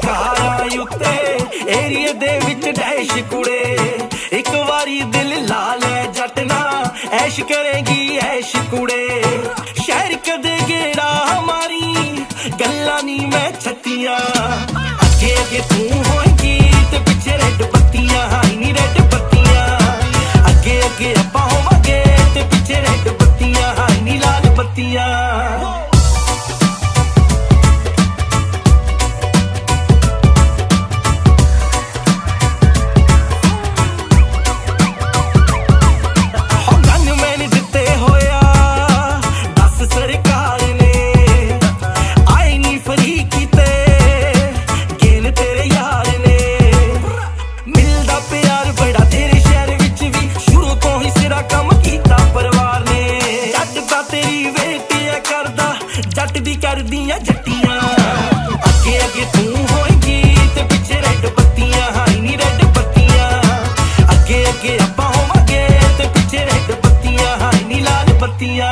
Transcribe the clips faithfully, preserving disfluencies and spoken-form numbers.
ਕਾਰਾਂ ਉੱਤੇ ਏਰੀਏ ਦੇ ਵਿੱਚ ਡੈਸ਼ ਕੁੜੇ ਇੱਕ ਵਾਰੀ ਦਿਲ ਲਾ ਲੈ ਜੱਟ ਨਾ ਐਸ਼ ਕਰੇਗੀ ਐਸ਼ ਕੁੜੇ ਸ਼ਹਿਰ ਕਦੇ ਗੇੜਾ ਮਾਰੀ ਗੱਲਾਂ ਨੀ ਮੈਂ ਛੱਤੀਆਂ ਅੱਗੇ ਅੱਗੇ ਤੂੰ ਹੋਏਗੀ ਤੇ ਪਿੱਛੇ ਰੈੱਡ ਬੱਤੀਆਂ ਹਾਈ ਨੀ ਰੈੱਡ ਬੱਤੀਆਂ ਅੱਗੇ ਅੱਗੇ ਆਪਾਂ ਹੋਵਾਂਗੇ ਤੇ ਪਿੱਛੇ ਰੈੱਡ ਬੱਤੀਆਂ ਹਾਈ ਨੀ ਲਾਲ ਬੱਤੀਆਂ ਜੱਟ ਦੀ ਕਰਦੀਆਂ ਜੱਟੀਆਂ ਅੱਗੇ ਅੱਗੇ ਤੂੰ ਹੋਏਗੀ ਤੇ ਪਿੱਛੇ ਰੈੱਡ ਬੱਤੀਆਂ ਹਾਈ ਨੀ ਰੈੱਡ ਬੱਤੀਆਂ ਅੱਗੇ ਅੱਗੇ ਆਪਾਂ ਹੋਵਾਂਗੇ ਤੇ ਪਿੱਛੇ ਰੈੱਡ ਬੱਤੀਆਂ ਹਾਈ ਨੀ ਲਾਲ ਬੱਤੀਆਂ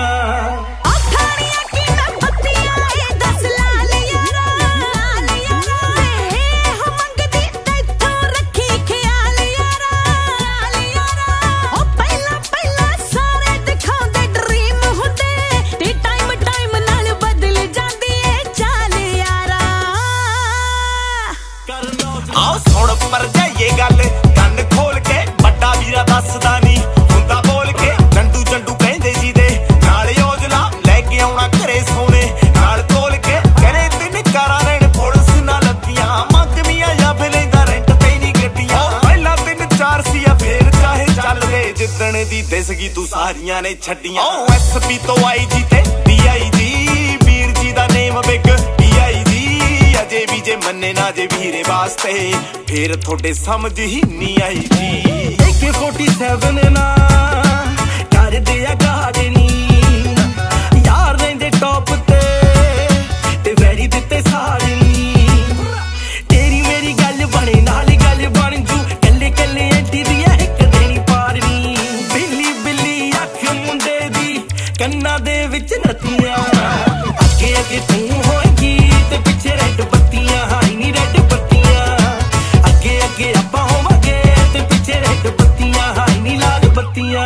ਆਓ ਸੁਣ ਪਰ ਜਾਈਏ ਗੱਲ ਕੰਨ ਖੋਲ ਕੇ ਵੱਡਾ ਵੀਰਾ ਦੱਸਦਾ ਨਹੀਂ ਹੁੰਦਾ ਬੋਲ ਕੇ ਡੰਡੂ ਚੰਡੂ ਕਹਿੰਦੇ ਜੀ ਦੇ ਨਾਲ ਯੋਜਲਾ ਲੈ ਕੇ ਆਉਣਾ ਘਰੇ ਸੋਨੇ ਨਾਲ ਤੋਲ ਕੇ ਕਹਿੰਦੇ ਤਿੰਨ ਕਾਰਾਂ ਲੈਣ ਪੁਲਿਸ ਨਾਲ ਲੱਦੀਆਂ ਮੰਗਮੀਆਂ ਜਾਂ ਫਿਰ ਲੈਂਦਾ ਰੈਂਟ ਤੇ ਨਹੀਂ ਗੱਡੀਆਂ ਪਹਿਲਾਂ ਤਿੰਨ ਚਾਰ ਸੀਆ ਫੇਰ ਚਾਹੇ ਚੱਲ ਵੇ ਜਿੱਦਣ ਦੀ ਦਿਸ ਗਈ ਤੂੰ ਸਾਰੀਆਂ ਨੇ ਛੱਡੀਆਂ ਓ ਐਸ ਪੀ ਤੋਂ ਆਈ ਜੀ ਤੇ ਡੀ ਆਈ ਜੀ ਵੀਰ ਜੀ ਦਾ ਨੇਮ ਬਿਗ ਡੀ ਆਈ ਜੀ ਅਜੇ ਵੀ ਜੇ ਮੰਨੇ ਨਾ ਜੇ ਵੀਰੇ ਵਾਸਤੇ ਫੇਰ ਤੁਹਾਡੇ ਸਮਝ ਹੀ ਨਹੀਂ ਆਈ ਜੀ ਏ ਕੇ ਫੋਰਟੀ ਸੈਵਨ ਨਾ ਕਰਦੇ ਆ ਗਾਰਡਨੀ ਯਾਰ ਰਹਿੰਦੇ ਟੌਪ ਤੇ ਤੇ ਵੈਰੀ ਦਿੱਤੇ ਸਾੜਨੀ ਤੇਰੀ ਮੇਰੀ ਗੱਲ ਬਣੇ ਨਾਲ ਗੱਲ ਬਣ ਜੂ ਕੱਲੇ ਕੱਲੇ ਐਂਟੀ ਦੀ ਇੱਕ ਦੇਣੀ ਪਾਰਨੀ ਬਿੱਲੀ ਬਿੱਲੀ ਅੱਖ ਮੁੰਡੇ ਦੀ ਕੰਨਾਂ ਦੇ ਵਿੱਚ ਨੱਤੀਆਂ ਅੱਗੇ ਅੱਗੇ ਤੂੰ ਹੋਏਗੀ ਤੇ ਪਿੱਛੇ ਰੈੱਡ ਬੱਤੀਆਂ ਹਾਈ ਨੀ ਰੈੱਡ ਬੱਤੀਆਂ ਅੱਗੇ ਅੱਗੇ ਆਪਾਂ ਹੋਵਾਂਗੇ ਤੇ ਪਿੱਛੇ ਰੈੱਡ ਬੱਤੀਆਂ ਹਾਈ ਨੀ ਲਾਲ ਬੱਤੀਆਂ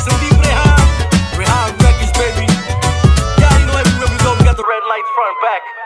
Front back